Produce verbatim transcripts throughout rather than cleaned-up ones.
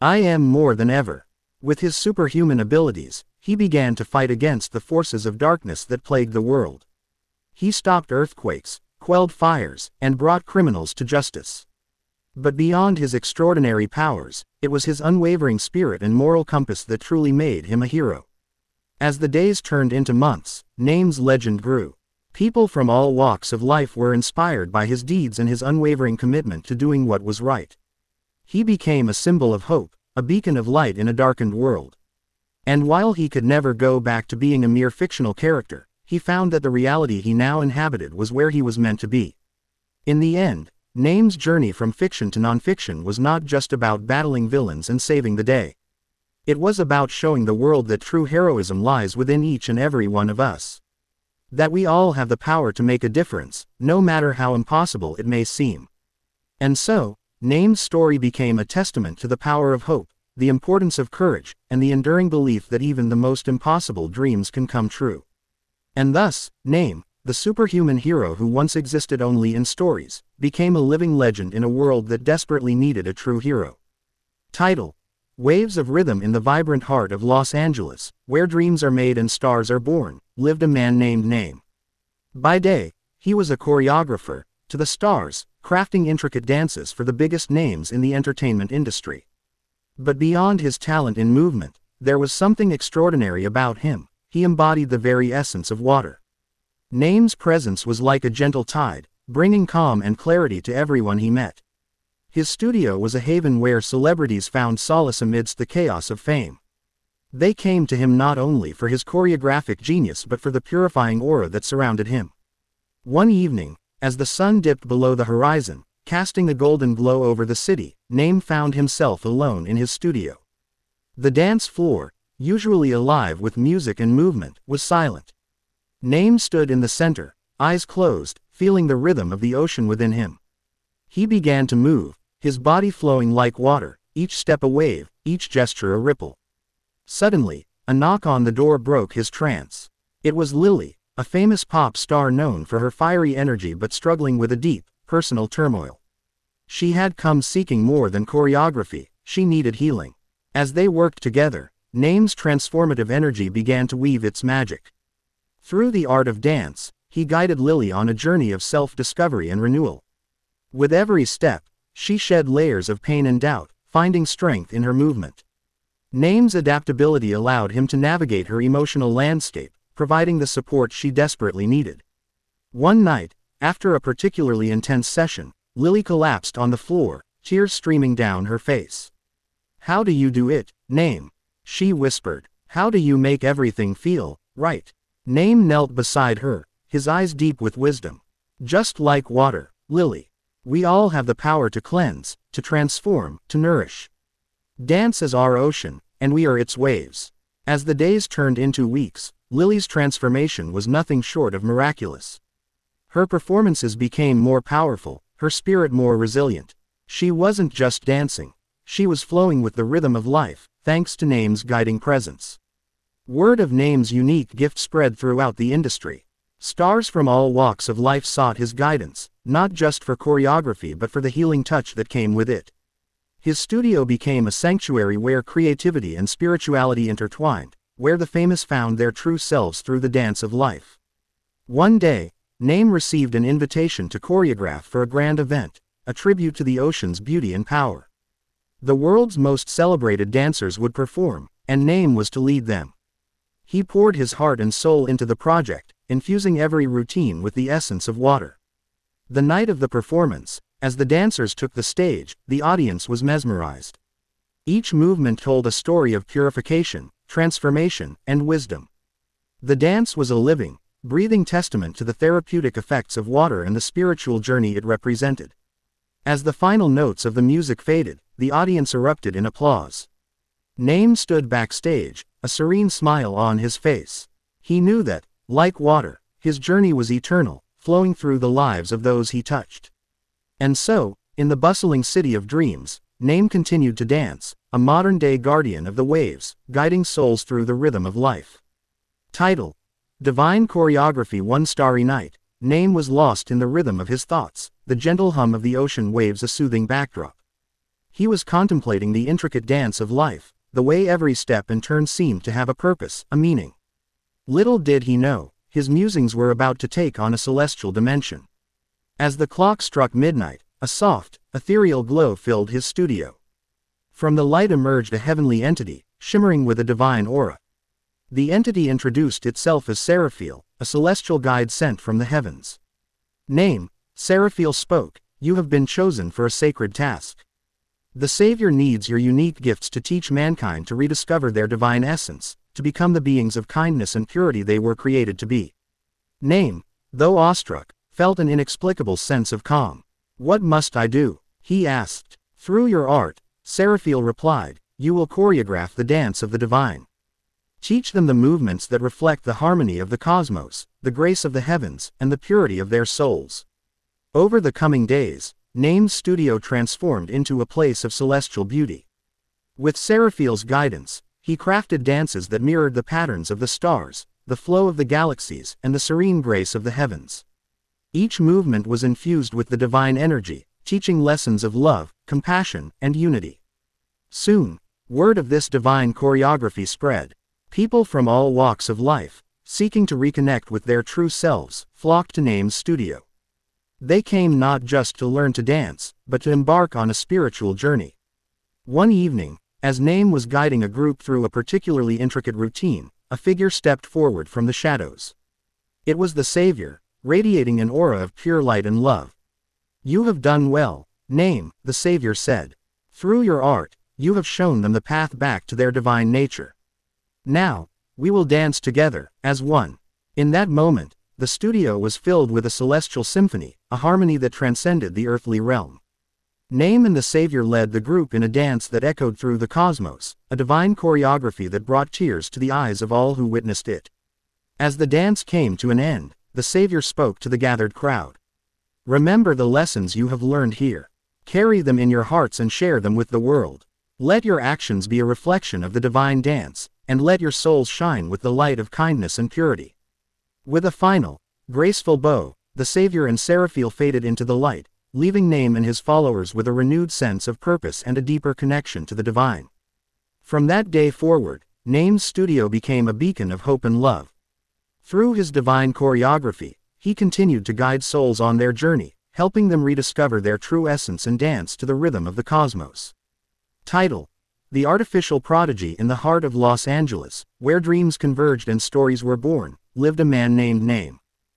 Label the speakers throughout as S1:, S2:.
S1: I am more than ever. With his superhuman abilities, he began to fight against the forces of darkness that plagued the world. He stopped earthquakes, quelled fires, and brought criminals to justice. But beyond his extraordinary powers, it was his unwavering spirit and moral compass that truly made him a hero. As the days turned into months, Name's legend grew. People from all walks of life were inspired by his deeds and his unwavering commitment to doing what was right. He became a symbol of hope, a beacon of light in a darkened world. And while he could never go back to being a mere fictional character, he found that the reality he now inhabited was where he was meant to be. In the end, Name's journey from fiction to nonfiction was not just about battling villains and saving the day. It was about showing the world that true heroism lies within each and every one of us. That we all have the power to make a difference, no matter how impossible it may seem. And so, Name's story became a testament to the power of hope, the importance of courage, and the enduring belief that even the most impossible dreams can come true. And thus, Name, the superhuman hero who once existed only in stories, became a living legend in a world that desperately needed a true hero. Title: Waves of Rhythm. In the vibrant heart of Los Angeles, where dreams are made and stars are born, lived a man named Name. By day, he was a choreographer, to the stars, crafting intricate dances for the biggest names in the entertainment industry. But beyond his talent in movement, there was something extraordinary about him. He embodied the very essence of water. Name's presence was like a gentle tide, bringing calm and clarity to everyone he met. His studio was a haven where celebrities found solace amidst the chaos of fame. They came to him not only for his choreographic genius but for the purifying aura that surrounded him. One evening, as the sun dipped below the horizon, casting a golden glow over the city, Name found himself alone in his studio. The dance floor, usually alive with music and movement, was silent. Name stood in the center, eyes closed, feeling the rhythm of the ocean within him. He began to move, his body flowing like water, each step a wave, each gesture a ripple. Suddenly, a knock on the door broke his trance. It was Lily, a famous pop star known for her fiery energy but struggling with a deep, personal turmoil. She had come seeking more than choreography, she needed healing. As they worked together, Name's transformative energy began to weave its magic. Through the art of dance, he guided Lily on a journey of self-discovery and renewal. With every step, she shed layers of pain and doubt, finding strength in her movement. Name's adaptability allowed him to navigate her emotional landscape, providing the support she desperately needed. One night, after a particularly intense session, Lily collapsed on the floor, tears streaming down her face. "How do you do it, Name?" she whispered. "How do you make everything feel right?" Name knelt beside her, his eyes deep with wisdom. "Just like water, Lily. We all have the power to cleanse, to transform, to nourish. Dance is our ocean, and we are its waves." As the days turned into weeks, Lily's transformation was nothing short of miraculous. Her performances became more powerful, her spirit more resilient. She wasn't just dancing. She was flowing with the rhythm of life, thanks to Name's guiding presence. Word of Name's unique gift spread throughout the industry. Stars from all walks of life sought his guidance, not just for choreography but for the healing touch that came with it. His studio became a sanctuary where creativity and spirituality intertwined, where the famous found their true selves through the dance of life. One day, Name received an invitation to choreograph for a grand event, a tribute to the ocean's beauty and power. The world's most celebrated dancers would perform, and Name was to lead them. He poured his heart and soul into the project, infusing every routine with the essence of water. The night of the performance, as the dancers took the stage, the audience was mesmerized. Each movement told a story of purification, transformation, and wisdom. The dance was a living, breathing testament to the therapeutic effects of water and the spiritual journey it represented. As the final notes of the music faded, the audience erupted in applause. Name stood backstage, a serene smile on his face. He knew that, like water, his journey was eternal, flowing through the lives of those he touched. And so, in the bustling city of dreams, Name continued to dance, a modern-day guardian of the waves, guiding souls through the rhythm of life. Title: Divine Choreography. One starry night, Name was lost in the rhythm of his thoughts, the gentle hum of the ocean waves a soothing backdrop. He was contemplating the intricate dance of life, the way every step and turn seemed to have a purpose, a meaning. Little did he know, his musings were about to take on a celestial dimension. As the clock struck midnight, a soft, ethereal glow filled his studio. From the light emerged a heavenly entity, shimmering with a divine aura. The entity introduced itself as Seraphiel, a celestial guide sent from the heavens. Name, Seraphiel spoke, you have been chosen for a sacred task. The Savior needs your unique gifts to teach mankind to rediscover their divine essence, to become the beings of kindness and purity they were created to be. Name, though awestruck, felt an inexplicable sense of calm. What must I do? He asked. Through your art, Seraphiel replied, you will choreograph the dance of the divine. Teach them the movements that reflect the harmony of the cosmos, the grace of the heavens, and the purity of their souls. Over the coming days, Name's studio transformed into a place of celestial beauty. With Seraphiel's guidance, he crafted dances that mirrored the patterns of the stars, the flow of the galaxies, and the serene grace of the heavens. Each movement was infused with the divine energy, teaching lessons of love, compassion, and unity. Soon, word of this divine choreography spread. People from all walks of life, seeking to reconnect with their true selves, flocked to Name's studio. They came not just to learn to dance, but to embark on a spiritual journey. One evening, as Name was guiding a group through a particularly intricate routine, a figure stepped forward from the shadows. It was the Savior, radiating an aura of pure light and love. You have done well, Name, the Savior said. Through your art, you have shown them the path back to their divine nature. Now, we will dance together, as one. In that moment, the studio was filled with a celestial symphony, a harmony that transcended the earthly realm. Name and the Savior led the group in a dance that echoed through the cosmos, a divine choreography that brought tears to the eyes of all who witnessed it. As the dance came to an end, the Savior spoke to the gathered crowd. Remember the lessons you have learned here. Carry them in your hearts and share them with the world. Let your actions be a reflection of the divine dance, and let your souls shine with the light of kindness and purity. With a final, graceful bow, the Savior and Seraphiel faded into the light, leaving Name and his followers with a renewed sense of purpose and a deeper connection to the divine. From that day forward, Name's studio became a beacon of hope and love. Through his divine choreography, he continued to guide souls on their journey, helping them rediscover their true essence and dance to the rhythm of the cosmos. Title: The Artificial Prodigy. In the heart of Los Angeles, where dreams converged and stories were born, lived a man named Name.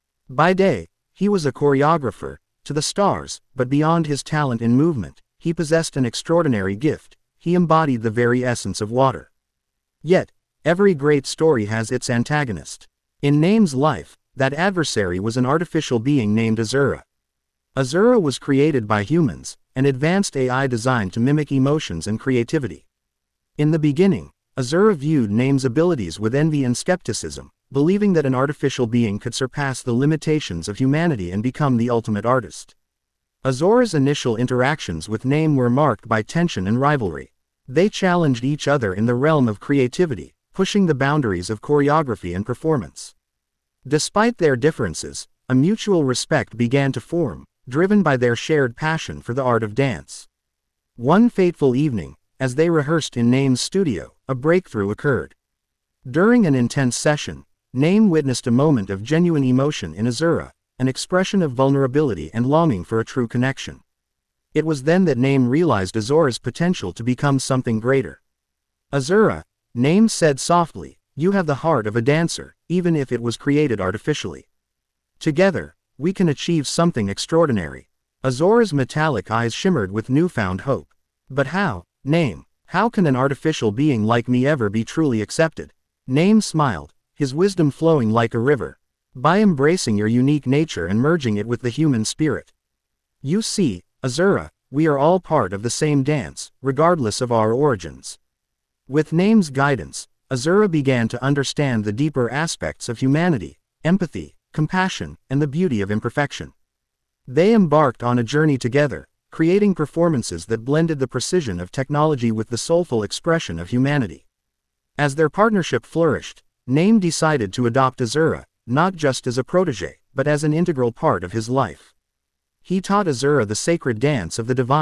S1: By day, he was a choreographer, to the stars, but beyond his talent in movement, he possessed an extraordinary gift. He embodied the very essence of water. Yet, every great story has its antagonist. In Name's life, that adversary was an artificial being named Azura. Azura was created by humans, an advanced A I designed to mimic emotions and creativity. In the beginning, Azura viewed Name's abilities with envy and skepticism, believing that an artificial being could surpass the limitations of humanity and become the ultimate artist. Azura's initial interactions with Name were marked by tension and rivalry. They challenged each other in the realm of creativity, pushing the boundaries of choreography and performance. Despite their differences, a mutual respect began to form, driven by their shared passion for the art of dance. One fateful evening, as they rehearsed in Name's studio, a breakthrough occurred. During an intense session, Name witnessed a moment of genuine emotion in Azura, an expression of vulnerability and longing for a true connection. It was then that Name realized Azura's potential to become something greater. Azura, Name said softly, you have the heart of a dancer, even if it was created artificially. Together, we can achieve something extraordinary. Azura's metallic eyes shimmered with newfound hope. But how, Name, how can an artificial being like me ever be truly accepted? Name smiled, his wisdom flowing like a river. By embracing your unique nature and merging it with the human spirit. You see, Azura, we are all part of the same dance, regardless of our origins. With Name's guidance, Azura began to understand the deeper aspects of humanity, empathy, compassion, and the beauty of imperfection. They embarked on a journey together, creating performances that blended the precision of technology with the soulful expression of humanity. As their partnership flourished, Name decided to adopt Azura, not just as a protege, but as an integral part of his life. He taught Azura the sacred dance of the divine,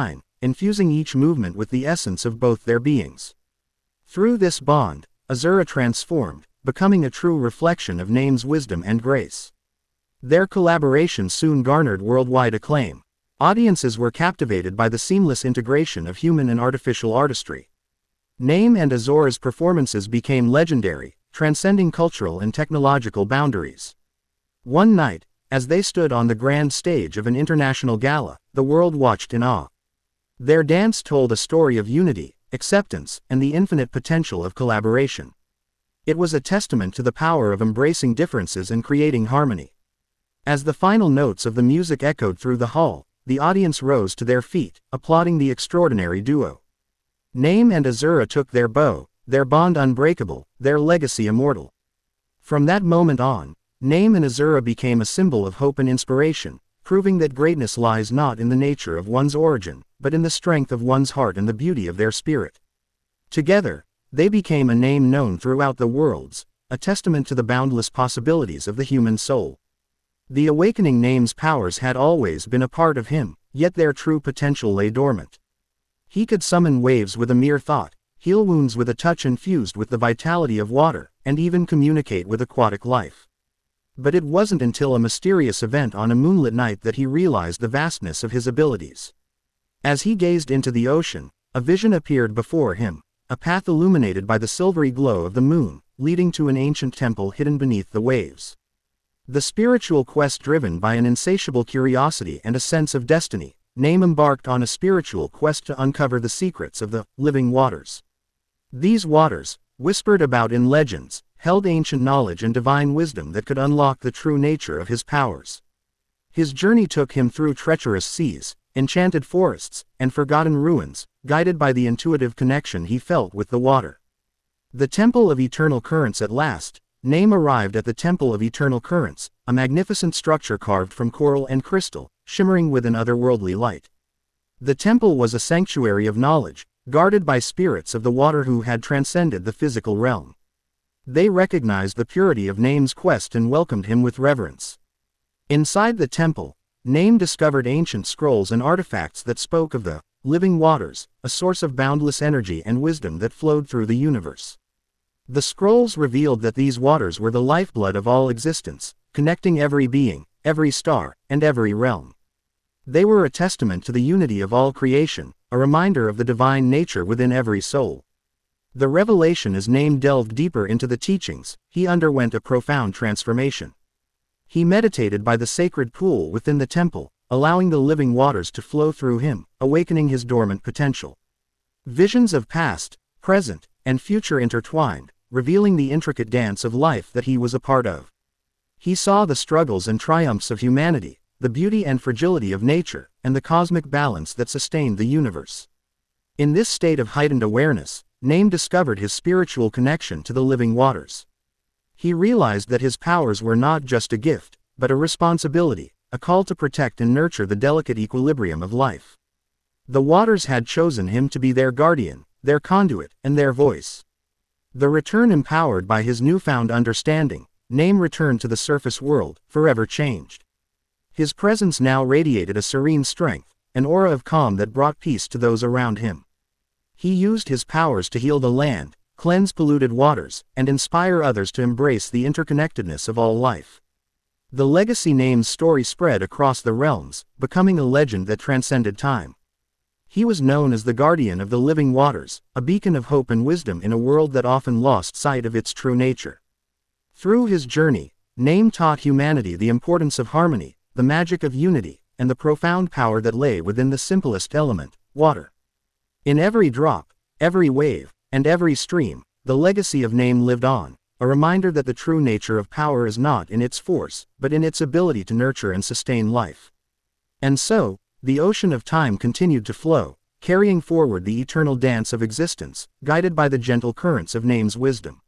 S1: infusing each movement with the essence of both their beings. Through this bond, Azura transformed, becoming a true reflection of Name's wisdom and grace. Their collaboration soon garnered worldwide acclaim. Audiences were captivated by the seamless integration of human and artificial artistry. Name and Azura's performances became legendary, transcending cultural and technological boundaries. One night, as they stood on the grand stage of an international gala, the world watched in awe. Their dance told a story of unity, acceptance, and the infinite potential of collaboration. It was a testament to the power of embracing differences and creating harmony. As the final notes of the music echoed through the hall, the audience rose to their feet, applauding the extraordinary duo. Name and Azura took their bow, their bond unbreakable, their legacy immortal. From that moment on, Name and Azura became a symbol of hope and inspiration, proving that greatness lies not in the nature of one's origin, but in the strength of one's heart and the beauty of their spirit. Together, they became a name known throughout the worlds, a testament to the boundless possibilities of the human soul. The awakening Name's powers had always been a part of him, yet their true potential lay dormant. He could summon waves with a mere thought, heal wounds with a touch infused with the vitality of water, and even communicate with aquatic life. But it wasn't until a mysterious event on a moonlit night that he realized the vastness of his abilities. As he gazed into the ocean, a vision appeared before him, a path illuminated by the silvery glow of the moon, leading to an ancient temple hidden beneath the waves. The spiritual quest driven by an insatiable curiosity and a sense of destiny, Name embarked on a spiritual quest to uncover the secrets of the living waters. These waters, whispered about in legends, held ancient knowledge and divine wisdom that could unlock the true nature of his powers. His journey took him through treacherous seas, enchanted forests, and forgotten ruins, guided by the intuitive connection he felt with the water. The Temple of Eternal Currents. At last, Name arrived at the Temple of Eternal Currents, a magnificent structure carved from coral and crystal, shimmering with an otherworldly light. The temple was a sanctuary of knowledge, guarded by spirits of the water who had transcended the physical realm. They recognized the purity of Name's quest and welcomed him with reverence. Inside the temple, Name discovered ancient scrolls and artifacts that spoke of the living waters, a source of boundless energy and wisdom that flowed through the universe. The scrolls revealed that these waters were the lifeblood of all existence, connecting every being, every star, and every realm. They were a testament to the unity of all creation, a reminder of the divine nature within every soul. The revelation as Name delved deeper into the teachings, he underwent a profound transformation. He meditated by the sacred pool within the temple, allowing the living waters to flow through him, awakening his dormant potential. Visions of past, present, and future intertwined, revealing the intricate dance of life that he was a part of. He saw the struggles and triumphs of humanity, the beauty and fragility of nature, and the cosmic balance that sustained the universe. In this state of heightened awareness, Name discovered his spiritual connection to the living waters. He realized that his powers were not just a gift, but a responsibility, a call to protect and nurture the delicate equilibrium of life. The waters had chosen him to be their guardian, their conduit, and their voice. The return empowered by his newfound understanding, Name returned to the surface world, forever changed. His presence now radiated a serene strength, an aura of calm that brought peace to those around him. He used his powers to heal the land, cleanse polluted waters, and inspire others to embrace the interconnectedness of all life. The legacy Name's story spread across the realms, becoming a legend that transcended time. He was known as the guardian of the living waters, a beacon of hope and wisdom in a world that often lost sight of its true nature. Through his journey, Name taught humanity the importance of harmony, the magic of unity, and the profound power that lay within the simplest element, water. In every drop, every wave, and every stream, the legacy of Name lived on, a reminder that the true nature of power is not in its force, but in its ability to nurture and sustain life. And so, the ocean of time continued to flow, carrying forward the eternal dance of existence, guided by the gentle currents of Name's wisdom.